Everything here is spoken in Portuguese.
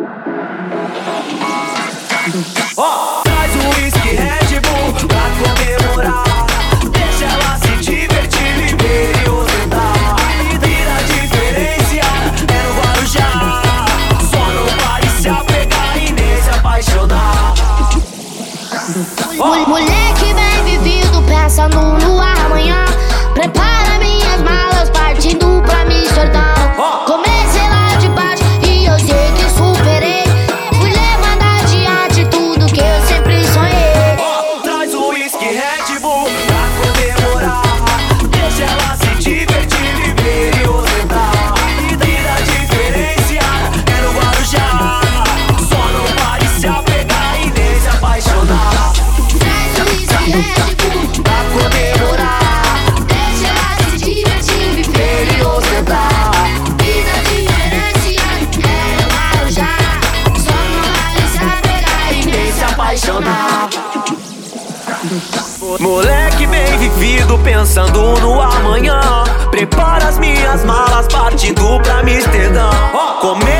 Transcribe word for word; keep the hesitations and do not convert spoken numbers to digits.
Oh, traz o whisky Red Bull pra comemorar. Deixa ela se divertir, viver e ostentar. Vida diferenciada é no Guarujá. Só não vale se apegar e nem se apaixonar. Oh. Moleque bem vivido, pensando no amanhã. Prepara minhas malas, partindo pra Amsterdã. Oh. Comecei lá de baixo e eu sei que superei. Fui levando adiante tudo que eu sempre sonhei. Oh. Traz o whisky Red Bull pra comemorar. Deixa ela se divertir, viver e ostentar. Vida diferenciada é no Guarujá. Só não vale se apegar e nem se apaixonar. Traz o whisky Red Bull pra comemorar. Deixa ela se divertir, viver e ostentar. Vida diferenciada é no Guarujá. Só não vale se apegar e nem se apaixonar. Moleque bem vivido, pensando no amanhã. Prepara as minhas malas, partindo pra Amsterdã. Oh.